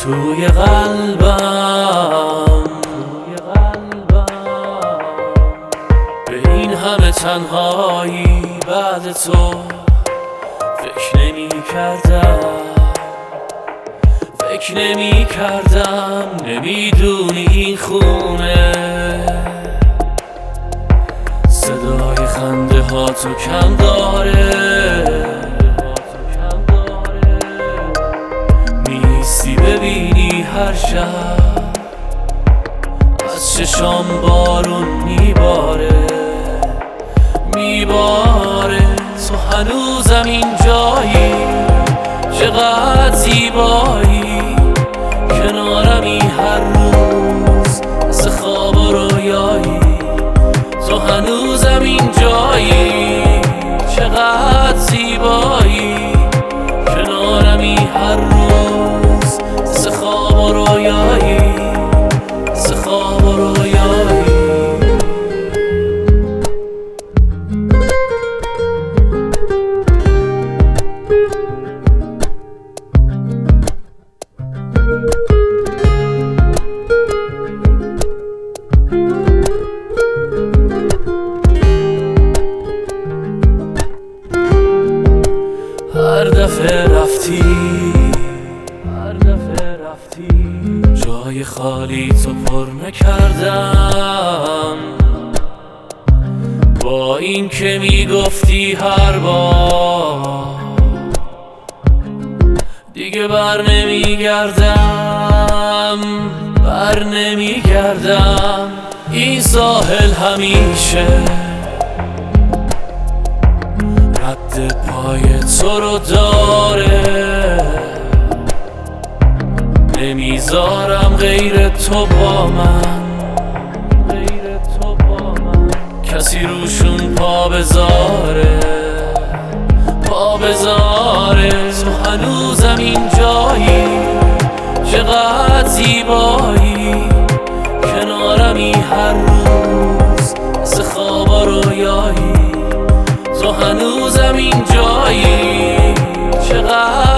توی قلبم به این همه تنهایی بعد تو فکر نمی کردم نمیدونی این خونه صدای خنده ها تو کم داره نیستی ببینی هر شب از چشام بارون میباره تو هنوزم اینجایی چقدر زیبایی کنارمی هر روز مثل خواب و رویایی تو هنوزم اینجایی چقدر زیبایی کنارمی هر روز مثل خواب و رویایی مثل خواب و رویایی هر دفعه رفتی جای خالی تو پر نکردم با این که میگفتی هر بار دیگه بر نمیگردم این ساحل همیشه رد پای تو رو داره نمیذارم غیر تو با من کسی روشون پا بذاره تو هنوزم اینجایی چقدر زیبایی کنارمی هر روز مثل خواب و رویایی تو هنوزم اینجایی چقدر